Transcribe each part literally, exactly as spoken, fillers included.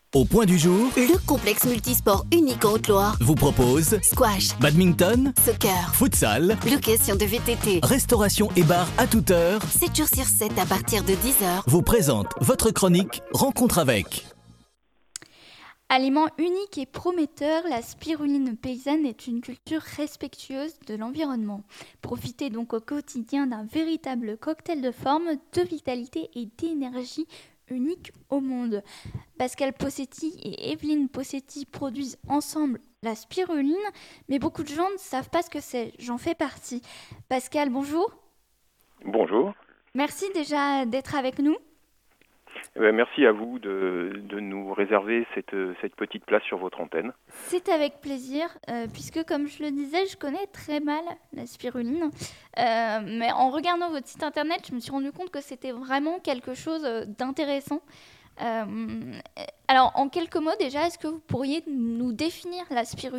Au point du jour, Le complexe multisport unique en Haute-Loire vous propose squash, badminton, soccer, futsal, location de V T T. restauration et bar à toute heure, sept jours sur sept à partir de dix heures. vous présente votre chronique Rencontre avec. Aliment unique et prometteur, la spiruline paysanne est une culture respectueuse de l'environnement. Profitez donc au quotidien d'un véritable cocktail de forme, de vitalité et d'énergie unique au monde. Pascal Possetti et Evelyne Possetti produisent ensemble la spiruline, mais beaucoup de gens ne savent pas ce que c'est. J'en fais partie. Pascal, bonjour. Bonjour. Merci déjà d'être avec nous. Eh bien, merci à vous de, de nous réserver cette, cette petite place sur votre antenne. C'est avec plaisir, euh, puisque comme je le disais, je connais très mal la spiruline. Euh, mais en regardant votre site internet, je me suis rendu compte que c'était vraiment quelque chose euh, d'intéressant. Euh, alors, en quelques mots déjà, est-ce que vous pourriez nous définir la spiruline ?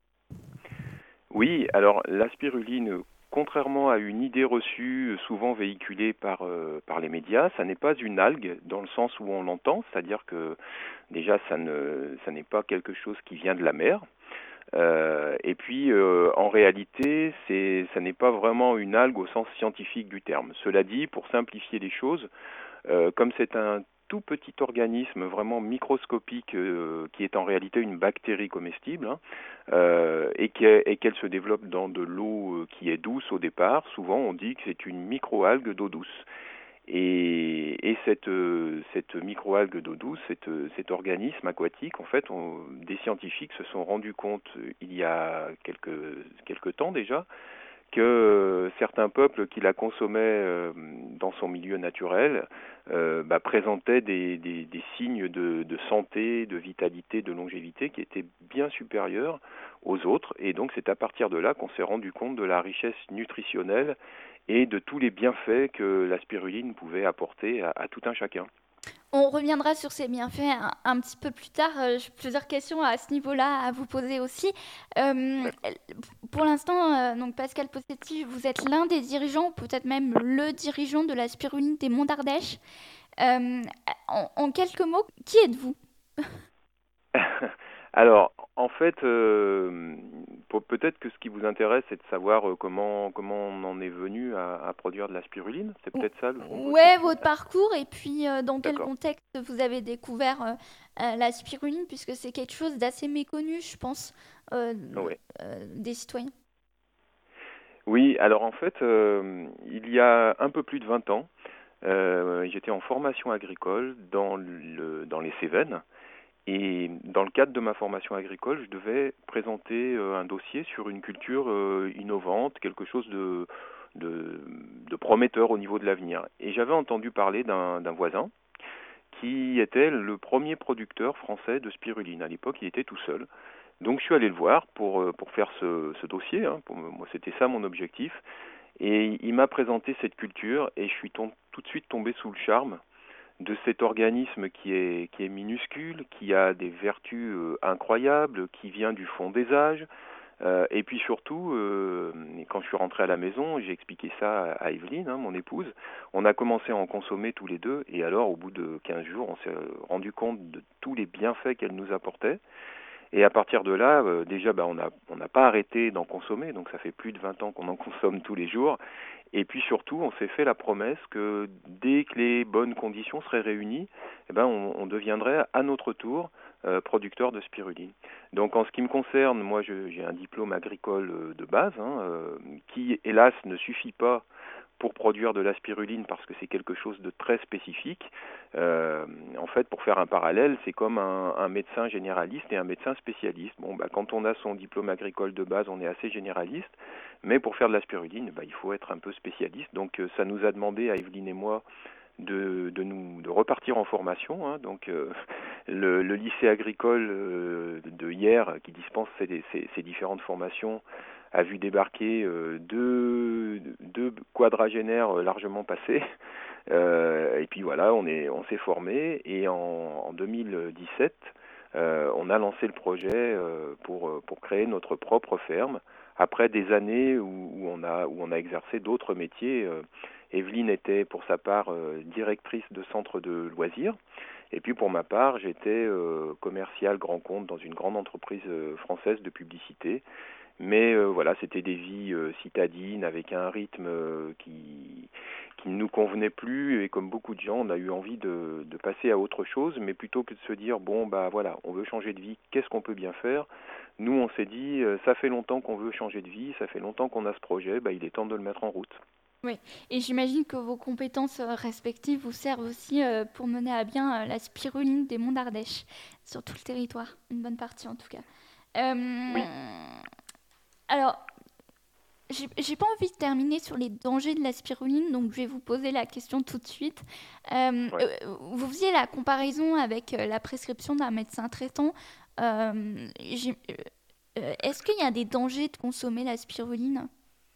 Oui, alors la spiruline, contrairement à une idée reçue souvent véhiculée par, euh, par les médias, ça n'est pas une algue dans le sens où on l'entend, c'est-à-dire que déjà ça, ne, ça n'est pas quelque chose qui vient de la mer. Euh, et puis euh, en réalité, c'est, ça n'est pas vraiment une algue au sens scientifique du terme. Cela dit, pour simplifier les choses, euh, comme c'est un tout petit organisme vraiment microscopique euh, qui est en réalité une bactérie comestible hein, euh, et, qu'elle, et qu'elle se développe dans de l'eau euh, qui est douce au départ, souvent on dit que c'est une microalgue d'eau douce. Et, et cette, euh, cette microalgue d'eau douce, cette, cet organisme aquatique, en fait, on, des scientifiques se sont rendus compte euh, il y a quelques, quelques temps déjà que euh, certains peuples qui la consommaient euh, dans son milieu naturel euh, bah, présentaient des, des, des signes de, de santé, de vitalité, de longévité qui étaient bien supérieurs aux autres. Et donc c'est à partir de là qu'on s'est rendu compte de la richesse nutritionnelle et de tous les bienfaits que la spiruline pouvait apporter à, à tout un chacun. On reviendra sur ces bienfaits un, un petit peu plus tard. Euh, j'ai plusieurs questions à ce niveau-là à vous poser aussi. Euh, pour l'instant, euh, donc Pascal Possetti, vous êtes l'un des dirigeants, peut-être même le dirigeant de la spiruline des Monts d'Ardèche. Euh, en, en quelques mots, qui êtes-vous ? Alors, en fait, euh, peut-être que ce qui vous intéresse, c'est de savoir euh, comment comment on en est venu à, à produire de la spiruline. C'est peut-être ça le Ouais, votre parcours et puis euh, dans quel D'accord. contexte vous avez découvert euh, euh, la spiruline, puisque c'est quelque chose d'assez méconnu, je pense, euh, Oui. euh, des citoyens. Oui, alors en fait, euh, il y a un peu plus de vingt ans, euh, j'étais en formation agricole dans le dans les Cévennes. Et dans le cadre de ma formation agricole, je devais présenter euh, un dossier sur une culture euh, innovante, quelque chose de, de, de prometteur au niveau de l'avenir. Et j'avais entendu parler d'un, d'un voisin qui était le premier producteur français de spiruline. À l'époque, il était tout seul. Donc je suis allé le voir pour, euh, pour faire ce, ce dossier. Hein. Pour, moi, c'était ça mon objectif. Et il m'a présenté cette culture et je suis tom- tout de suite tombé sous le charme de cet organisme qui est, qui est minuscule, qui a des vertus euh, incroyables, qui vient du fond des âges. Euh, et puis surtout, euh, quand je suis rentré à la maison, j'ai expliqué ça à Evelyne, hein, mon épouse. On a commencé à en consommer tous les deux. Et alors, au bout de quinze jours, on s'est rendu compte de tous les bienfaits qu'elle nous apportait. Et à partir de là, euh, déjà, bah, on n'a on n'a pas arrêté d'en consommer. Donc ça fait plus de vingt ans qu'on en consomme tous les jours. Et puis surtout, on s'est fait la promesse que dès que les bonnes conditions seraient réunies, eh ben, on, on deviendrait à notre tour euh, producteur de spiruline. Donc en ce qui me concerne, moi je, j'ai un diplôme agricole euh, de base, hein, euh, qui hélas ne suffit pas pour produire de la spiruline parce que c'est quelque chose de très spécifique. Euh, en fait, pour faire un parallèle, c'est comme un, un médecin généraliste et un médecin spécialiste. Bon, bah, quand on a son diplôme agricole de base, on est assez généraliste, mais pour faire de la spiruline, bah, il faut être un peu spécialiste. Donc euh, ça nous a demandé, à Evelyne et moi, de, de nous de repartir en formation. Hein. Donc euh, le, le lycée agricole euh, de hier, qui dispense ces, ces, ces différentes formations, a vu débarquer euh, deux, deux quadragénaires largement passés. Euh, et puis voilà, on est on s'est formé et en, en deux mille dix-sept, euh, on a lancé le projet euh, pour pour créer notre propre ferme. Après des années où, où on a où on a exercé d'autres métiers euh, Evelyne était pour sa part euh, directrice de centre de loisirs. Et puis pour ma part, j'étais euh, commercial grand compte dans une grande entreprise euh, française de publicité. Mais euh, voilà, c'était des vies euh, citadines avec un rythme euh, qui qui ne nous convenait plus, et comme beaucoup de gens, on a eu envie de, de passer à autre chose, mais plutôt que de se dire bon bah voilà, on veut changer de vie, qu'est-ce qu'on peut bien faire? Nous on s'est dit euh, ça fait longtemps qu'on veut changer de vie, ça fait longtemps qu'on a ce projet, bah il est temps de le mettre en route. Oui, et j'imagine que vos compétences euh, respectives vous servent aussi euh, pour mener à bien euh, la spiruline des Monts d'Ardèche, sur tout le territoire, une bonne partie en tout cas. Euh, Oui. alors, j'ai j'ai pas envie de terminer sur les dangers de la spiruline, donc je vais vous poser la question tout de suite. Euh, Ouais. euh, vous faisiez la comparaison avec euh, la prescription d'un médecin traitant. Euh, j'ai- euh, Est-ce qu'il y a des dangers de consommer la spiruline?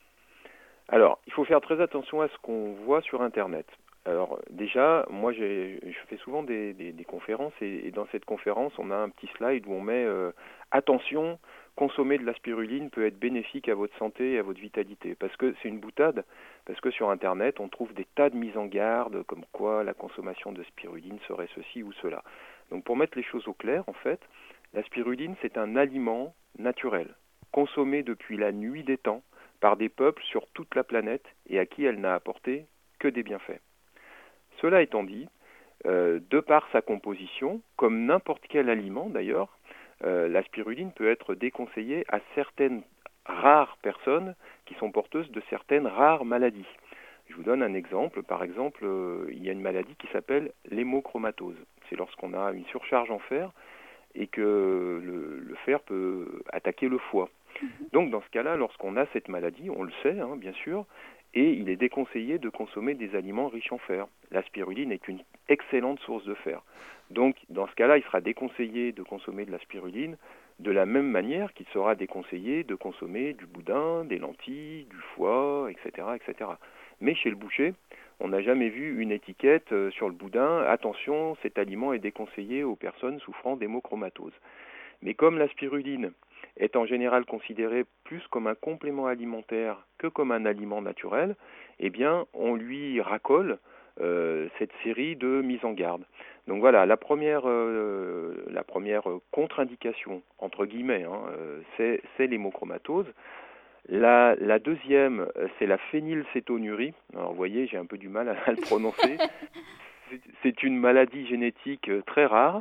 Alors, il faut faire très attention à ce qu'on voit sur Internet. Alors déjà, moi j'ai, je fais souvent des, des, des conférences, et, et dans cette conférence, on a un petit slide où on met euh, attention, consommer de la spiruline peut être bénéfique à votre santé et à votre vitalité. Parce que c'est une boutade, parce que sur Internet, on trouve des tas de mises en garde, comme quoi la consommation de spiruline serait ceci ou cela. Donc pour mettre les choses au clair, en fait, la spiruline c'est un aliment naturel, consommé depuis la nuit des temps, par des peuples sur toute la planète et à qui elle n'a apporté que des bienfaits. Cela étant dit, euh, de par sa composition, comme n'importe quel aliment d'ailleurs, euh, la spiruline peut être déconseillée à certaines rares personnes qui sont porteuses de certaines rares maladies. Je vous donne un exemple. Par exemple, euh, il y a une maladie qui s'appelle l'hémochromatose. C'est lorsqu'on a une surcharge en fer et que le, le fer peut attaquer le foie. Donc dans ce cas-là, lorsqu'on a cette maladie, on le sait hein, bien sûr, et il est déconseillé de consommer des aliments riches en fer. La spiruline est une excellente source de fer. Donc dans ce cas-là, il sera déconseillé de consommer de la spiruline de la même manière qu'il sera déconseillé de consommer du boudin, des lentilles, du foie, et cetera, et cetera. Mais chez le boucher, on n'a jamais vu une étiquette sur le boudin, attention, cet aliment est déconseillé aux personnes souffrant d'hémochromatose. Mais comme la spiruline est en général considéré plus comme un complément alimentaire que comme un aliment naturel, eh bien, on lui racole euh, cette série de mises en garde. Donc voilà, la première, euh, la première contre-indication, entre guillemets, hein, euh, c'est, c'est l'hémochromatose. La, la deuxième, c'est la phénylcétonurie. Alors vous voyez, j'ai un peu du mal à, à le prononcer. C'est, c'est une maladie génétique très rare.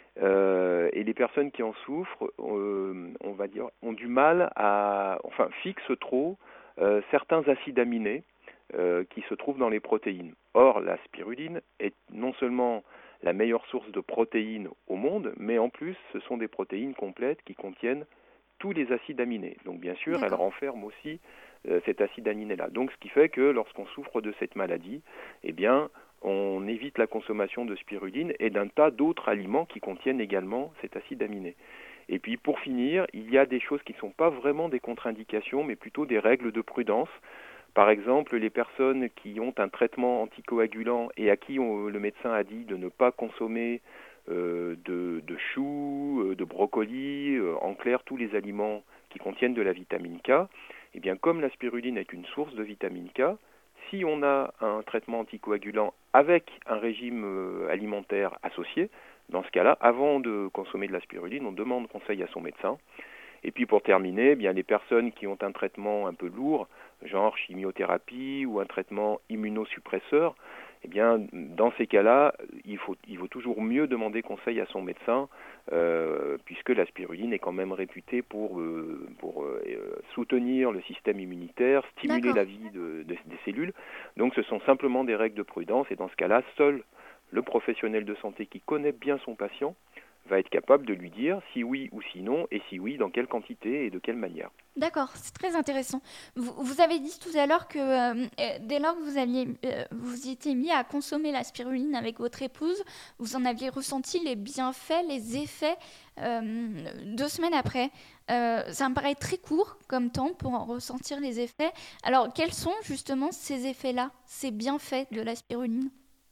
Euh, et les personnes qui en souffrent, euh, on va dire, ont du mal à, enfin, fixent trop euh, certains acides aminés euh, qui se trouvent dans les protéines. Or, la spiruline est non seulement la meilleure source de protéines au monde, mais en plus, ce sont des protéines complètes qui contiennent tous les acides aminés. Donc, bien sûr, D'accord. elle renferme aussi euh, cet acide aminé-là. Donc, ce qui fait que lorsqu'on souffre de cette maladie, eh bien, on évite la consommation de spiruline et d'un tas d'autres aliments qui contiennent également cet acide aminé. Et puis pour finir, il y a des choses qui ne sont pas vraiment des contre-indications, mais plutôt des règles de prudence. Par exemple, les personnes qui ont un traitement anticoagulant et à qui on, le médecin a dit de ne pas consommer euh, de, de choux, euh, de brocolis, euh, en clair tous les aliments qui contiennent de la vitamine K, eh bien comme la spiruline est une source de vitamine K, si on a un traitement anticoagulant avec un régime euh, alimentaire associé, dans ce cas-là, avant de consommer de la spiruline, on demande conseil à son médecin. Et puis pour terminer, eh bien les personnes qui ont un traitement un peu lourd, genre chimiothérapie ou un traitement immunosuppresseur, eh bien dans ces cas-là, il faut, il vaut toujours mieux demander conseil à son médecin, euh, puisque la spiruline est quand même réputée pour, euh, pour euh, soutenir le système immunitaire, stimuler D'accord. la vie de, de, des cellules. Donc ce sont simplement des règles de prudence, et dans ce cas-là, seul le professionnel de santé qui connaît bien son patient va être capable de lui dire si oui ou si non, et si oui, dans quelle quantité et de quelle manière. D'accord, c'est très intéressant. Vous, vous avez dit tout à l'heure que euh, euh, dès lors que vous aviez, euh, vous y étiez mis à consommer la spiruline avec votre épouse, vous en aviez ressenti les bienfaits, les effets euh, deux semaines après. Euh, ça me paraît très court comme temps pour en ressentir les effets. Alors, quels sont justement ces effets-là, ces bienfaits de la spiruline ?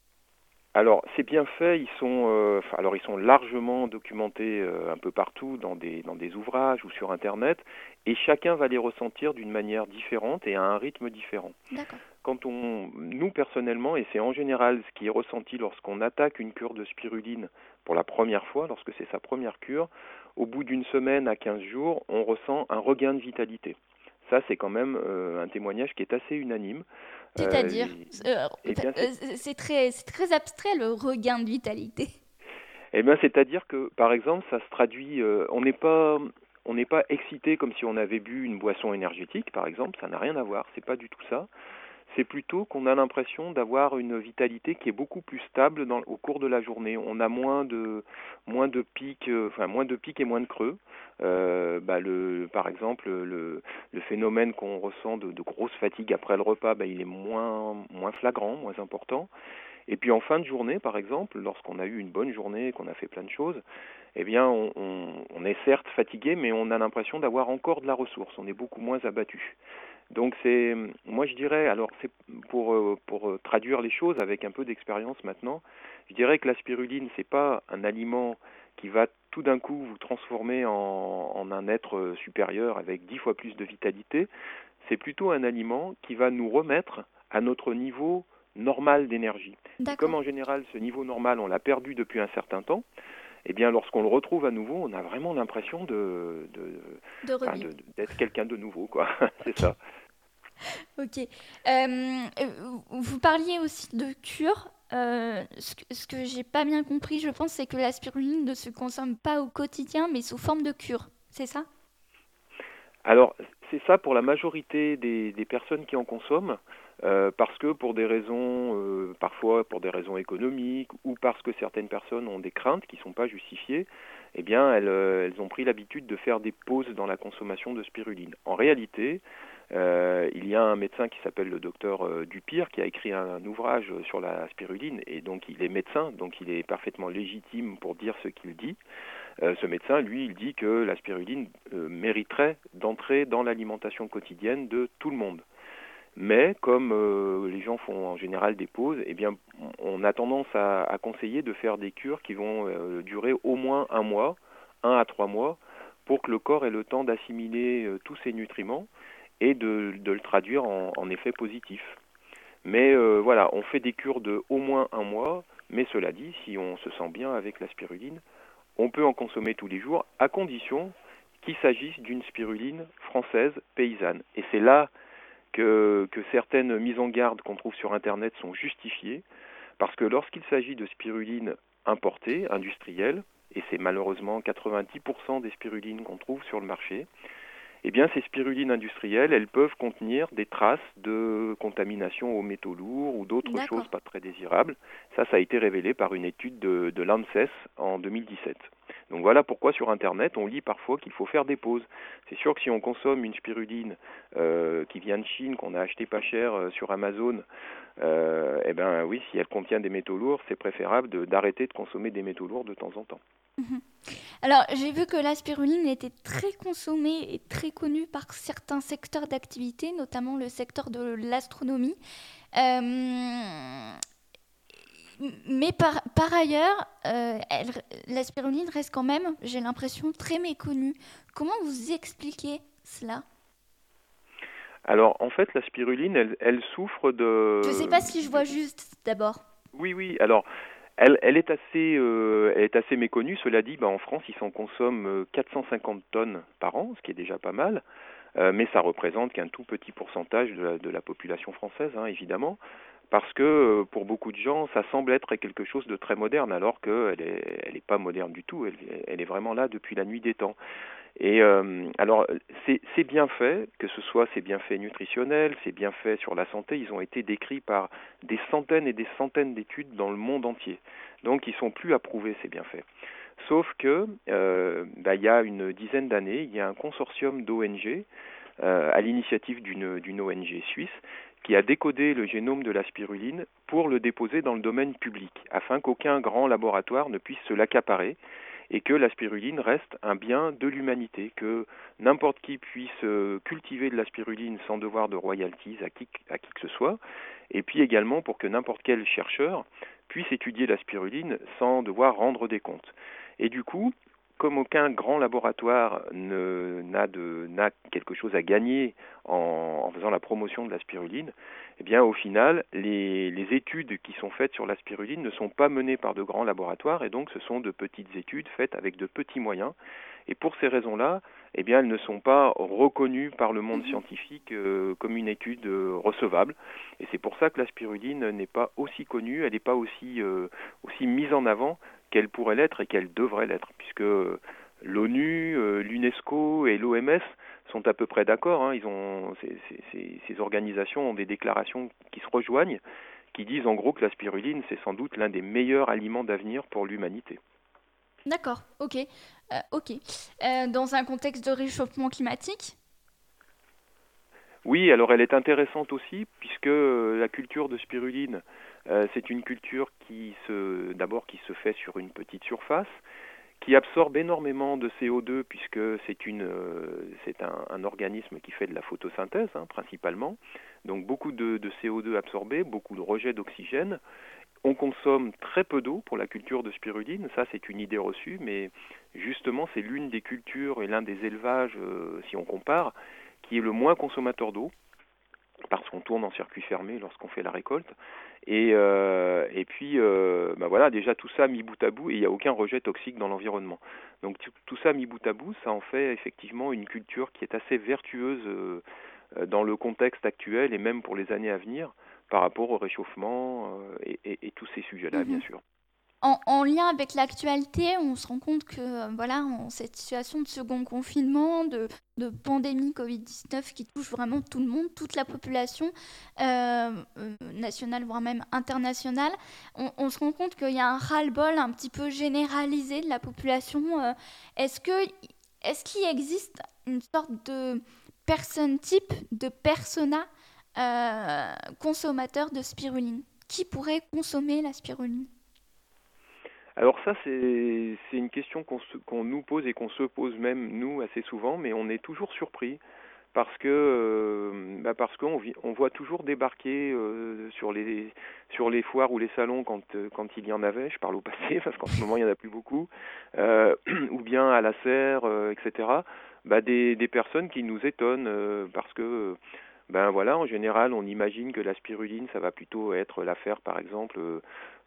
Alors, ces bienfaits, ils sont, euh, enfin, alors ils sont largement documentés euh, un peu partout dans des, dans des ouvrages ou sur Internet, et chacun va les ressentir d'une manière différente et à un rythme différent. D'accord. quand on, nous personnellement, et c'est en général ce qui est ressenti lorsqu'on attaque une cure de spiruline pour la première fois, lorsque c'est sa première cure, au bout d'une semaine à quinze jours, on ressent un regain de vitalité. Ça, c'est quand même euh, un témoignage qui est assez unanime. C'est-à-dire, Euh, euh, eh bien, euh, c'est, c'est très, c'est très abstrait le regain de vitalité. eh bien, c'est-à-dire que, par exemple, ça se traduit, euh, on n'est pas, on n'est pas excité comme si on avait bu une boisson énergétique, par exemple, ça n'a rien à voir, c'est pas du tout ça. C'est plutôt qu'on a l'impression d'avoir une vitalité qui est beaucoup plus stable dans, au cours de la journée. On a moins de, moins de pics, euh, enfin moins de pics et moins de creux. Euh, bah le, par exemple, le, le phénomène qu'on ressent de, de grosse fatigue après le repas, bah, il est moins, moins flagrant, moins important. Et puis en fin de journée, par exemple, lorsqu'on a eu une bonne journée, qu'on a fait plein de choses, eh bien, on, on, on est certes fatigué, mais on a l'impression d'avoir encore de la ressource. On est beaucoup moins abattu. Donc c'est, moi je dirais, alors c'est pour pour traduire les choses avec un peu d'expérience maintenant, je dirais que la spiruline c'est pas un aliment qui va tout d'un coup vous transformer en, en un être supérieur avec dix fois plus de vitalité. C'est plutôt un aliment qui va nous remettre à notre niveau normal d'énergie. Et comme en général ce niveau normal on l'a perdu depuis un certain temps, eh bien, lorsqu'on le retrouve à nouveau, on a vraiment l'impression de, de, De enfin, de d'être quelqu'un de nouveau, quoi. C'est ça. Ok. Euh, vous parliez aussi de cure. Euh, ce que, ce que j'ai pas bien compris, je pense, c'est que la spiruline ne se consomme pas au quotidien, mais sous forme de cure. C'est ça ? Alors, c'est ça pour la majorité des, des personnes qui en consomment, euh, parce que pour des raisons, euh, parfois pour des raisons économiques, ou parce que certaines personnes ont des craintes qui ne sont pas justifiées, eh bien, elles, elles ont pris l'habitude de faire des pauses dans la consommation de spiruline. En réalité, euh, il y a un médecin qui s'appelle le docteur euh, Dupire qui a écrit un, un ouvrage sur la spiruline, et donc il est médecin, donc il est parfaitement légitime pour dire ce qu'il dit. Euh, ce médecin, lui, il dit que la spiruline euh, mériterait d'entrer dans l'alimentation quotidienne de tout le monde. Mais comme euh, les gens font en général des pauses, eh bien, on a tendance à, à conseiller de faire des cures qui vont euh, durer au moins un mois, un à trois mois, pour que le corps ait le temps d'assimiler euh, tous ces nutriments et de, de le traduire en, en effet positif. Mais euh, voilà, on fait des cures de au moins un mois, mais cela dit, si on se sent bien avec la spiruline, on peut en consommer tous les jours, à condition qu'il s'agisse d'une spiruline française paysanne. Et c'est là que, que certaines mises en garde qu'on trouve sur Internet sont justifiées, parce que lorsqu'il s'agit de spiruline importée, industrielle, et c'est malheureusement quatre-vingt-dix pour cent des spirulines qu'on trouve sur le marché, eh bien ces spirulines industrielles, elles peuvent contenir des traces de contamination aux métaux lourds ou d'autres D'accord. choses pas très désirables. Ça, ça a été révélé par une étude de, de l'ANSES en deux mille dix-sept. Donc voilà pourquoi sur Internet, on lit parfois qu'il faut faire des pauses. C'est sûr que si on consomme une spiruline euh, qui vient de Chine, qu'on a acheté pas cher euh, sur Amazon, euh, eh ben oui, si elle contient des métaux lourds, c'est préférable de, d'arrêter de consommer des métaux lourds de temps en temps. Mhm. Alors, j'ai vu que la spiruline était très consommée et très connue par certains secteurs d'activité, notamment le secteur de l'astronomie. Euh, mais par, par ailleurs, euh, elle, la spiruline reste quand même, j'ai l'impression, très méconnue. Comment vous expliquez cela ? Alors, en fait, la spiruline, elle, elle souffre de... Je ne sais pas si je vois juste, d'abord. Oui, oui, alors... Elle, elle, est assez, euh, elle est assez méconnue. Cela dit, bah, en France, ils s'en consomment euh, quatre cent cinquante tonnes par an, ce qui est déjà pas mal. Euh, mais ça représente qu'un tout petit pourcentage de la, de la population française, hein, évidemment. Parce que euh, pour beaucoup de gens, ça semble être quelque chose de très moderne, alors qu'elle n'est elle est pas moderne du tout. Elle, elle est vraiment là depuis la nuit des temps. Et euh, alors, c'est, c'est bien fait, que ce soit ces bienfaits nutritionnels, ces bienfaits sur la santé, ils ont été décrits par des centaines et des centaines d'études dans le monde entier. Donc, ils sont plus à prouver ces bienfaits. Sauf que, euh, bah, il y a une dizaine d'années, il y a un consortium d'O N G, euh, à l'initiative d'une, d'une O N G suisse, qui a décodé le génome de la spiruline pour le déposer dans le domaine public, afin qu'aucun grand laboratoire ne puisse se l'accaparer, et que la spiruline reste un bien de l'humanité, que n'importe qui puisse cultiver de la spiruline sans devoir de royalties à qui, à qui que ce soit, et puis également pour que n'importe quel chercheur puisse étudier la spiruline sans devoir rendre des comptes. Et du coup, comme aucun grand laboratoire ne, n'a, de, n'a quelque chose à gagner en, en faisant la promotion de la spiruline, eh bien au final, les, les études qui sont faites sur la spiruline ne sont pas menées par de grands laboratoires et donc ce sont de petites études faites avec de petits moyens. Et pour ces raisons-là, eh bien elles ne sont pas reconnues par le monde scientifique euh, comme une étude euh, recevable. Et c'est pour ça que la spiruline n'est pas aussi connue, elle n'est pas aussi, euh, aussi mise en avant qu'elle pourrait l'être et qu'elle devrait l'être, puisque l'ONU, euh, l'UNESCO et l'O M S sont à peu près d'accord. Hein, ils ont, ces, ces, ces organisations ont des déclarations qui se rejoignent, qui disent en gros que la spiruline, c'est sans doute l'un des meilleurs aliments d'avenir pour l'humanité. D'accord, ok. Euh, ok. Euh, dans un contexte de réchauffement climatique ? Oui, alors elle est intéressante aussi, puisque euh, la culture de spiruline, euh, c'est une culture qui se, d'abord qui se fait sur une petite surface, qui absorbe énormément de C O deux puisque c'est, une, euh, c'est un, un organisme qui fait de la photosynthèse hein, principalement, donc beaucoup de, de C O deux absorbé, beaucoup de rejet d'oxygène. On consomme très peu d'eau pour la culture de spiruline, ça c'est une idée reçue, mais justement c'est l'une des cultures et l'un des élevages, euh, si on compare, qui est le moins consommateur d'eau, parce qu'on tourne en circuit fermé lorsqu'on fait la récolte. Et, euh, et puis, euh, ben voilà, déjà tout ça mis bout à bout, et il n'y a aucun rejet toxique dans l'environnement. Donc tout, tout ça mis bout à bout, ça en fait effectivement une culture qui est assez vertueuse euh, dans le contexte actuel et même pour les années à venir, par rapport au réchauffement euh, et, et, et tous ces sujets-là, Mhm. bien sûr. En, en lien avec l'actualité, on se rend compte que euh, voilà, en cette situation de second confinement, de, de pandémie covid dix-neuf qui touche vraiment tout le monde, toute la population euh, euh, nationale, voire même internationale, on, on se rend compte qu'il y a un ras-le-bol un petit peu généralisé de la population. Euh, est-ce que, est-ce qu'il existe une sorte de personne type, de persona euh, consommateur de spiruline ? Qui pourrait consommer la spiruline ? Alors ça, c'est, c'est une question qu'on, se, qu'on nous pose et qu'on se pose même, nous, assez souvent, mais on est toujours surpris parce que euh, bah parce qu'on vit, on voit toujours débarquer euh, sur les sur les foires ou les salons quand euh, quand il y en avait, je parle au passé parce qu'en ce moment il n'y en a plus beaucoup, euh, ou bien à la serre, euh, et cetera. Bah des des personnes qui nous étonnent euh, parce que ben voilà, en général, on imagine que la spiruline, ça va plutôt être l'affaire, par exemple, euh,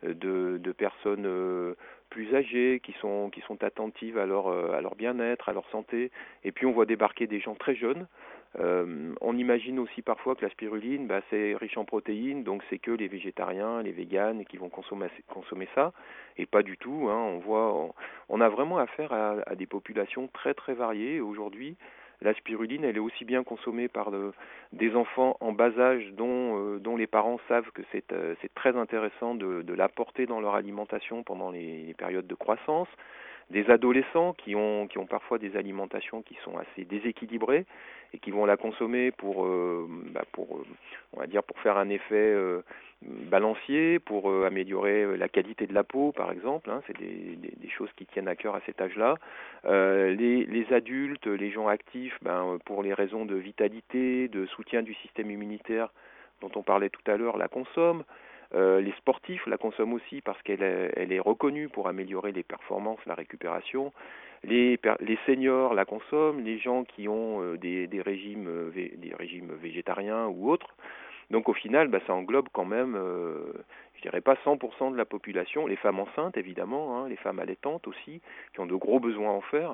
de, de personnes euh, plus âgées qui sont qui sont attentives à leur euh, à leur bien-être, à leur santé. Et puis on voit débarquer des gens très jeunes. Euh, on imagine aussi parfois que la spiruline, bah, c'est riche en protéines, donc c'est que les végétariens, les véganes qui vont consommer consommer ça, et pas du tout. Hein, on voit, on, on a vraiment affaire à, à des populations très très variées aujourd'hui. La spiruline, elle est aussi bien consommée par de, des enfants en bas âge dont, euh, dont les parents savent que c'est, euh, c'est très intéressant de, de l'apporter dans leur alimentation pendant les, les périodes de croissance, des adolescents qui ont, qui ont parfois des alimentations qui sont assez déséquilibrées et qui vont la consommer pour, euh, bah pour euh, on va dire, pour faire un effet euh, balancier, pour euh, améliorer la qualité de la peau, par exemple. Hein, c'est des, des, des choses qui tiennent à cœur à cet âge-là. Euh, les, les adultes, les gens actifs, ben, pour les raisons de vitalité, de soutien du système immunitaire dont on parlait tout à l'heure, la consomment. Euh, les sportifs la consomment aussi parce qu'elle est, elle est reconnue pour améliorer les performances, la récupération. Les, les seniors la consomment, les gens qui ont euh, des, des, régimes, euh, vé, des régimes végétariens ou autres. Donc au final, bah, ça englobe quand même, euh, je dirais pas cent pour cent de la population, les femmes enceintes évidemment, hein, les femmes allaitantes aussi, qui ont de gros besoins en fer.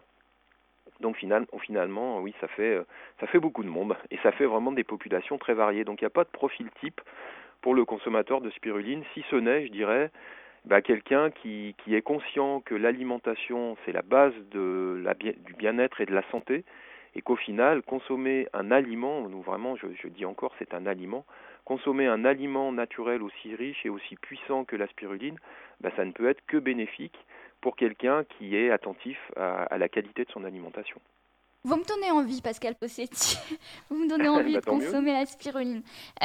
Donc final, finalement, oui, ça fait, ça fait beaucoup de monde et ça fait vraiment des populations très variées. Donc il n'y a pas de profil type pour le consommateur de spiruline, si ce n'est, je dirais, bah, quelqu'un qui, qui est conscient que l'alimentation, c'est la base de la, du bien-être et de la santé, et qu'au final, consommer un aliment, nous vraiment, je, je dis encore, c'est un aliment, consommer un aliment naturel aussi riche et aussi puissant que la spiruline, bah, ça ne peut être que bénéfique pour quelqu'un qui est attentif à, à la qualité de son alimentation. Vous me donnez envie, Pascal Possetti. Vous me donnez envie bah, de consommer mieux. La spiruline.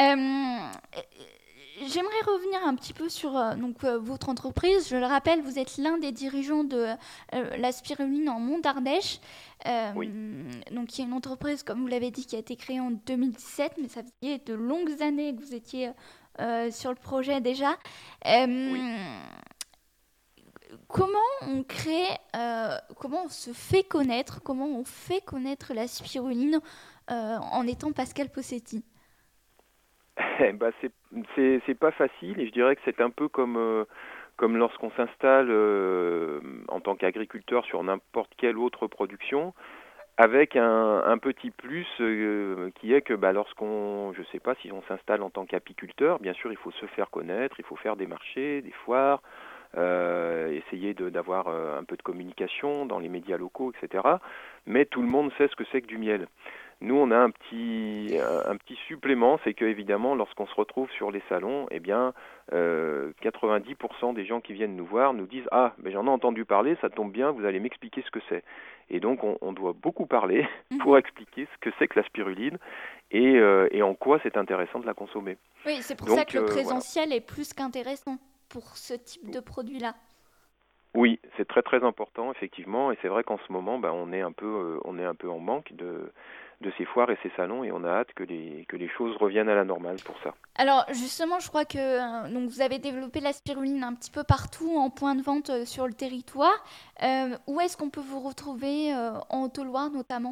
Euh, j'aimerais revenir un petit peu sur euh, donc, euh, votre entreprise. Je le rappelle, vous êtes l'un des dirigeants de euh, la spiruline en Mont-d'Ardèche. Euh, oui. Donc, il y a une entreprise, comme vous l'avez dit, qui a été créée en deux mille dix-sept, mais ça faisait de longues années que vous étiez euh, sur le projet déjà. Euh, oui. Comment on crée, euh, comment on se fait connaître, comment on fait connaître la spiruline euh, en étant Pascal Possetti ? Eh ben, c'est c'est c'est pas facile et je dirais que c'est un peu comme euh, comme lorsqu'on s'installe euh, en tant qu'agriculteur sur n'importe quelle autre production, avec un, un petit plus euh, qui est que bah, lorsqu'on, je sais pas, si on s'installe en tant qu'apiculteur, bien sûr il faut se faire connaître, il faut faire des marchés, des foires, euh, essayer de, d'avoir euh, un peu de communication dans les médias locaux, et cetera. Mais tout le monde sait ce que c'est que du miel. Nous, on a un petit, un, un petit supplément, c'est que évidemment, lorsqu'on se retrouve sur les salons, eh bien, euh, quatre-vingt-dix pour cent des gens qui viennent nous voir nous disent ah, ben j'en ai entendu parler, ça tombe bien, vous allez m'expliquer ce que c'est. Et donc, on, on doit beaucoup parler pour expliquer ce que c'est que la spiruline et, euh, et en quoi c'est intéressant de la consommer. Oui, c'est pour Donc, ça que le euh, présentiel voilà. est plus qu'intéressant pour ce type de produit-là. Oui, c'est très très important effectivement, et c'est vrai qu'en ce moment, ben, on est un peu, euh, on est un peu en manque de de ces foires et ces salons, et on a hâte que les que les choses reviennent à la normale pour ça. Alors justement, je crois que euh, donc vous avez développé la spiruline un petit peu partout en point de vente euh, sur le territoire. Euh, où est-ce qu'on peut vous retrouver euh, en Haute-Loire notamment?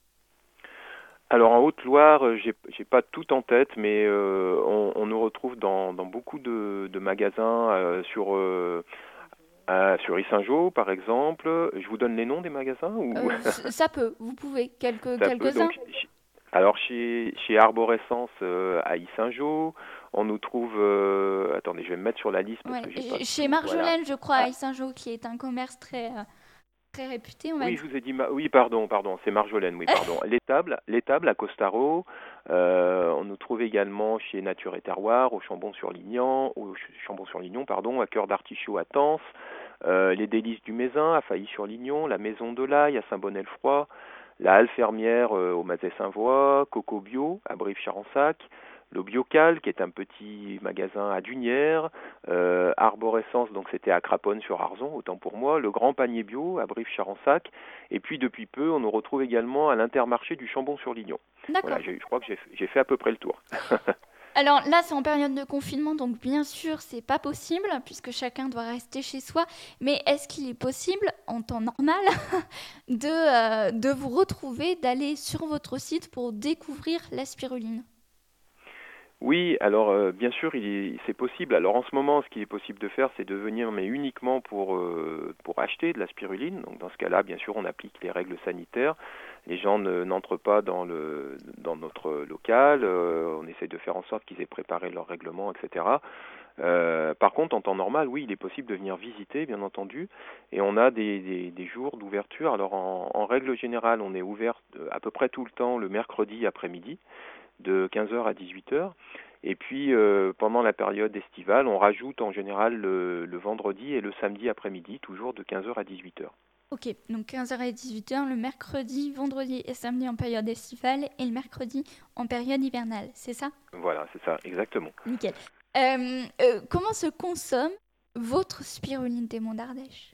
Alors en Haute-Loire, euh, j'ai j'ai pas tout en tête, mais euh, on, on nous retrouve dans dans beaucoup de de magasins euh, sur euh, à- sur Yssingeaux, par exemple. Je vous donne les noms des magasins ou Euh, c- ça peut, vous pouvez, quelques, ça peut. quelques-uns. Donc, ch- alors chez chez Arborescence euh, à Yssingeaux, on nous trouve. euh, attendez, je vais me mettre sur la liste parce Ouais. que j'ai pas Chez tout. Voilà. Marjolaine, je crois, à Ah, Yssingeaux, qui est un commerce très, euh, très réputé, on va oui, dire. je vous ai dit. Ma- Oui, pardon, pardon. C'est Marjolaine. Oui, pardon. L'étable, l'étable à Costaro. Euh, on nous trouve également chez Nature et Terroir, au Chambon-sur-Lignon, au Ch- Chambon-sur-Lignon, pardon, à Cœur d'Artichaut à Tence. Euh, les Délices du Mézin à Failly-sur-Lignon, la Maison de l'Ail à Saint-Bonnet-le-Froid, la Halle Fermière euh, au Mazet-Saint-Voix, Coco Bio à Brive-Charensac, le Biocal qui est un petit magasin à Dunières, euh, Arborescence, donc c'était à Craponne-sur-Arzon, autant pour moi, le Grand Panier Bio à Brive-Charensac, et puis depuis peu on nous retrouve également à l'Intermarché du Chambon-sur-Lignon. D'accord. Voilà, j'ai- je crois que j'ai j'ai fait à peu près le tour. Alors là, c'est en période de confinement, donc bien sûr, c'est pas possible, puisque chacun doit rester chez soi. Mais est-ce qu'il est possible, en temps normal, de, euh, de vous retrouver, d'aller sur votre site pour découvrir la spiruline? Oui, alors euh, bien sûr, il est- c'est possible. Alors en ce moment, ce qu'il est possible de faire, c'est de venir, mais uniquement pour euh, pour acheter de la spiruline. Donc dans ce cas-là, bien sûr, on applique les règles sanitaires. Les gens ne- n'entrent pas dans le dans notre local. Euh, on essaie de faire en sorte qu'ils aient préparé leur règlement, et cetera. Euh, par contre, en temps normal, oui, il est possible de venir visiter, bien entendu, et on a des, des, des jours d'ouverture. Alors en, en règle générale, on est ouvert euh, à peu près tout le temps le mercredi après-midi, de quinze heures à dix-huit heures. Et puis euh, pendant la période estivale, on rajoute en général le, le vendredi et le samedi après-midi, toujours de quinze heures à dix-huit heures. Ok, donc quinze heures et dix-huit heures, le mercredi, vendredi et samedi en période estivale et le mercredi en période hivernale, c'est ça? Voilà, c'est ça, exactement. Nickel. Euh, euh, comment se consomme votre spiruline des Monts d'Ardèche?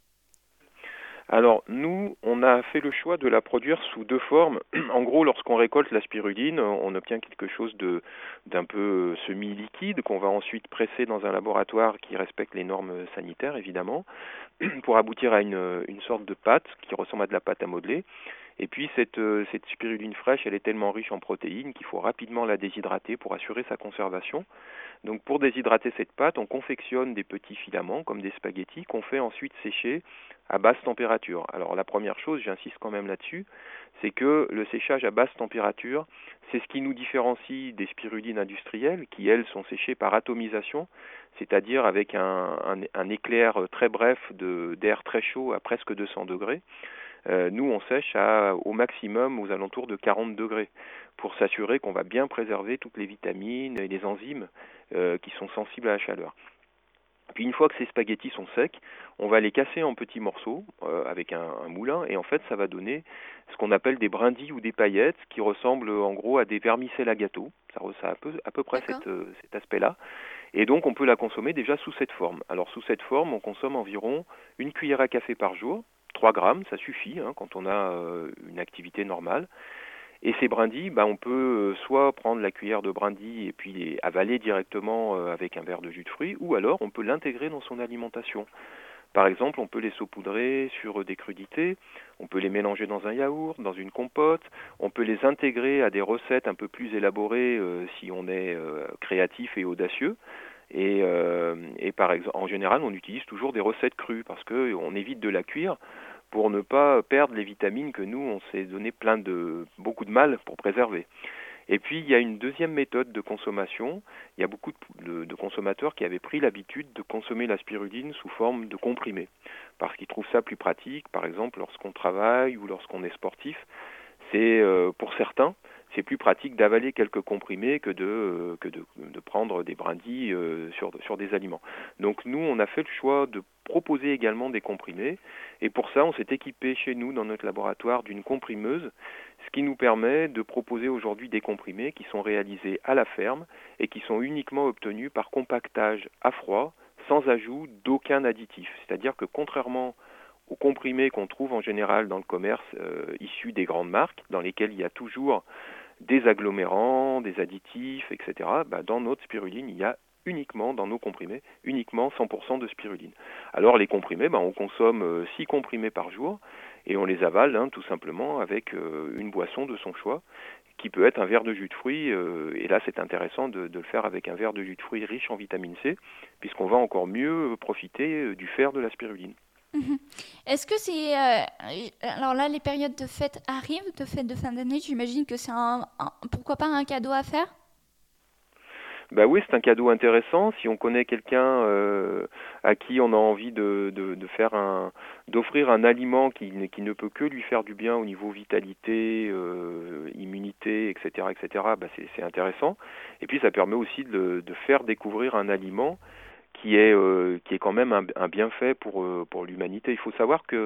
Alors nous, on a fait le choix de la produire sous deux formes. En gros, lorsqu'on récolte la spiruline, on obtient quelque chose de d'un peu semi-liquide qu'on va ensuite presser dans un laboratoire qui respecte les normes sanitaires, évidemment, pour aboutir à une, une sorte de pâte qui ressemble à de la pâte à modeler. Et puis cette, euh, cette spiruline fraîche, elle est tellement riche en protéines qu'il faut rapidement la déshydrater pour assurer sa conservation. Donc pour déshydrater cette pâte, on confectionne des petits filaments comme des spaghettis qu'on fait ensuite sécher à basse température. Alors la première chose, j'insiste quand même là-dessus, c'est que le séchage à basse température, c'est ce qui nous différencie des spirulines industrielles qui, elles, sont séchées par atomisation, c'est-à-dire avec un, un, un éclair très bref de, d'air très chaud à presque deux cents degrés. Euh, nous, on sèche à, au maximum aux alentours de quarante degrés pour s'assurer qu'on va bien préserver toutes les vitamines et les enzymes euh, qui sont sensibles à la chaleur. Puis une fois que ces spaghettis sont secs, on va les casser en petits morceaux euh, avec un, un moulin et en fait ça va donner ce qu'on appelle des brindilles ou des paillettes qui ressemblent en gros à des vermicelles à gâteau. Ça a à peu, à peu près cette, euh, cet aspect-là. Et donc on peut la consommer déjà sous cette forme. Alors sous cette forme, on consomme environ une cuillère à café par jour, trois grammes, ça suffit hein, quand on a euh, une activité normale. Et ces brindilles, bah, on peut euh, soit prendre la cuillère de brindilles et puis les avaler directement euh, avec un verre de jus de fruits, ou alors on peut l'intégrer dans son alimentation. Par exemple, on peut les saupoudrer sur des crudités, on peut les mélanger dans un yaourt, dans une compote, on peut les intégrer à des recettes un peu plus élaborées euh, si on est euh, créatif et audacieux. Et, euh, et par exemple, en général, on utilise toujours des recettes crues parce qu'on évite de la cuire pour ne pas perdre les vitamines que nous, on s'est donné plein de, beaucoup de mal pour préserver. Et puis, il y a une deuxième méthode de consommation. Il y a beaucoup de, de consommateurs qui avaient pris l'habitude de consommer la spiruline sous forme de comprimés, parce qu'ils trouvent ça plus pratique, par exemple, lorsqu'on travaille ou lorsqu'on est sportif. C'est, euh, pour certains, c'est plus pratique d'avaler quelques comprimés que de, euh, que de, de prendre des brindilles euh, sur, sur des aliments. Donc nous, on a fait le choix de proposer également des comprimés, et pour ça, on s'est équipé chez nous, dans notre laboratoire, d'une comprimeuse, ce qui nous permet de proposer aujourd'hui des comprimés qui sont réalisés à la ferme et qui sont uniquement obtenus par compactage à froid, sans ajout d'aucun additif. C'est-à-dire que contrairement aux comprimés qu'on trouve en général dans le commerce euh, issus des grandes marques, dans lesquels il y a toujours des agglomérants, des additifs, et cetera, bah, dans notre spiruline, il y a uniquement, dans nos comprimés, uniquement cent pour cent de spiruline. Alors les comprimés, bah, on consomme euh, six comprimés par jour et on les avale hein, tout simplement avec euh, une boisson de son choix, qui peut être un verre de jus de fruits, euh, et là c'est intéressant de, de le faire avec un verre de jus de fruits riche en vitamine C, puisqu'on va encore mieux profiter du fer de la spiruline. Mmh. Est-ce que c'est... Euh, alors là, les périodes de fête arrivent, de fête de fin d'année, j'imagine que c'est un, un, pourquoi pas un cadeau à faire ? Bah oui, c'est un cadeau intéressant. Si on connaît quelqu'un euh, à qui on a envie de, de, de faire un, d'offrir un aliment qui, qui ne peut que lui faire du bien au niveau vitalité, euh, immunité, et cetera, et cetera, bah c'est, c'est intéressant. Et puis ça permet aussi de, de faire découvrir un aliment qui est euh, qui est quand même un, un bienfait pour euh, pour l'humanité. Il faut savoir que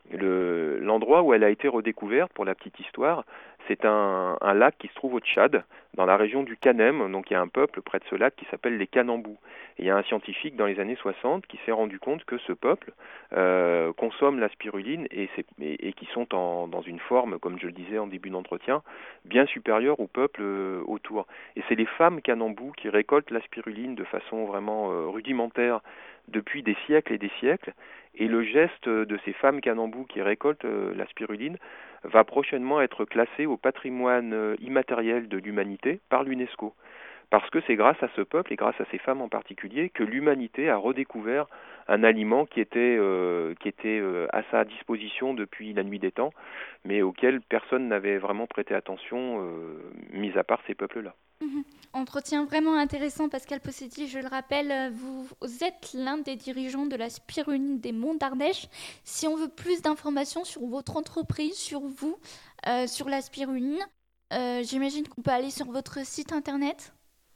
le l'endroit où elle a été redécouverte, pour la petite histoire, c'est un, un lac qui se trouve au Tchad, dans la région du Kanem. Donc il y a un peuple près de ce lac qui s'appelle les Kanambous. Et il y a un scientifique dans les années soixante qui s'est rendu compte que ce peuple euh, consomme la spiruline et, c'est, et, et qui sont en, dans une forme, comme je le disais en début d'entretien, bien supérieure au peuple euh, autour. Et c'est les femmes Kanambous qui récoltent la spiruline de façon vraiment euh, rudimentaire depuis des siècles et des siècles. Et le geste de ces femmes Kanambous qui récoltent euh, la spiruline va prochainement être classé au patrimoine euh, immatériel de l'humanité par l'UNESCO. Parce que c'est grâce à ce peuple et grâce à ces femmes en particulier que l'humanité a redécouvert un aliment qui était, euh, qui était euh, à sa disposition depuis la nuit des temps, mais auquel personne n'avait vraiment prêté attention, euh, mis à part ces peuples-là. Mmh. Entretien vraiment intéressant, Pascal Possetti, je le rappelle, vous êtes l'un des dirigeants de la spiruline des Monts d'Ardèche. Si on veut plus d'informations sur votre entreprise, sur vous, euh, sur la spiruline, euh, j'imagine qu'on peut aller sur votre site internet.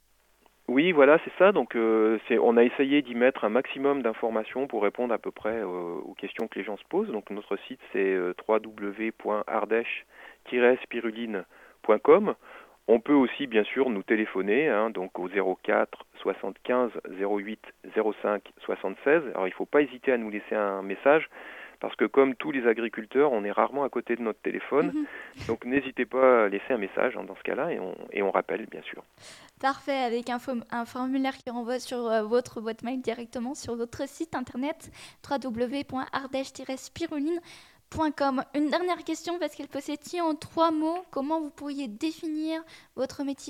Oui, voilà, c'est ça. Donc, euh, c'est, on a essayé d'y mettre un maximum d'informations pour répondre à peu près euh, aux questions que les gens se posent. Donc, notre site, c'est euh, w w w point ardèche tiret spiruline point com. On peut aussi, bien sûr, nous téléphoner, hein, donc au zéro quatre soixante-quinze zéro huit zéro cinq soixante-seize. Alors, il ne faut pas hésiter à nous laisser un message, parce que comme tous les agriculteurs, on est rarement à côté de notre téléphone. Mmh. Donc, n'hésitez pas à laisser un message hein, dans ce cas-là, et on, et on rappelle, bien sûr. Parfait, avec un, fo- un formulaire qui renvoie sur euh, votre boîte mail directement sur votre site internet w w w point ardèche tiret spiruline point com. Une dernière question, Pascal Possetti, en trois mots, comment vous pourriez définir votre métier ?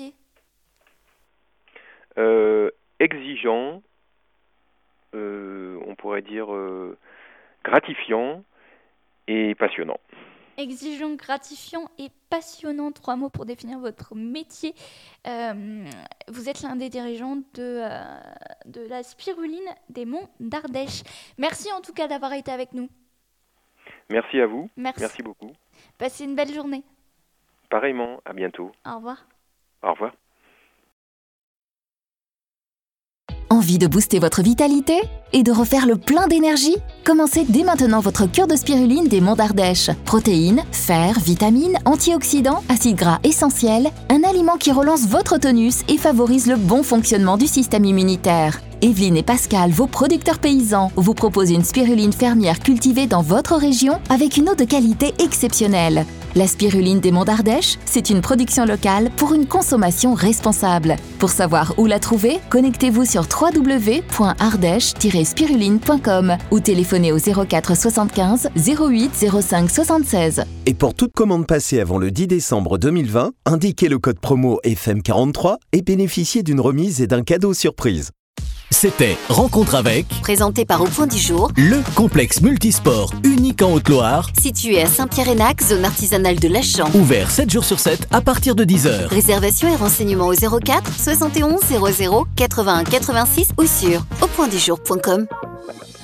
euh, Exigeant, euh, on pourrait dire euh, gratifiant et passionnant. Exigeant, gratifiant et passionnant, trois mots pour définir votre métier. Euh, vous êtes l'un des dirigeants de, euh, de la spiruline des Monts d'Ardèche. Merci en tout cas d'avoir été avec nous. Merci à vous. Merci. Merci beaucoup. Passez une belle journée. Pareillement, à bientôt. Au revoir. Au revoir. Envie de booster votre vitalité et de refaire le plein d'énergie ? Commencez dès maintenant votre cure de spiruline des Monts d'Ardèche. Protéines, fer, vitamines, antioxydants, acides gras essentiels, un aliment qui relance votre tonus et favorise le bon fonctionnement du système immunitaire. Evelyne et Pascal, vos producteurs paysans, vous proposent une spiruline fermière cultivée dans votre région avec une eau de qualité exceptionnelle. La spiruline des Monts d'Ardèche, c'est une production locale pour une consommation responsable. Pour savoir où la trouver, connectez-vous sur w w w point ardèche tiret spiruline point com ou téléphonez au zéro quatre soixante-quinze zéro huit zéro cinq soixante-seize. Et pour toute commande passée avant le dix décembre deux mille vingt, indiquez le code promo F M quarante-trois et bénéficiez d'une remise et d'un cadeau surprise. C'était Rencontre avec, Présenté par Au Point du Jour, le complexe multisport unique en Haute-Loire, situé à Saint-Pierre-et-Nac, zone artisanale de Lachamp. ouvert sept jours sur sept à partir de dix heures. Réservation et renseignements au zéro quatre soixante et onze zéro zéro quatre-vingt-un quatre-vingt-six ou sur au point du jour point com.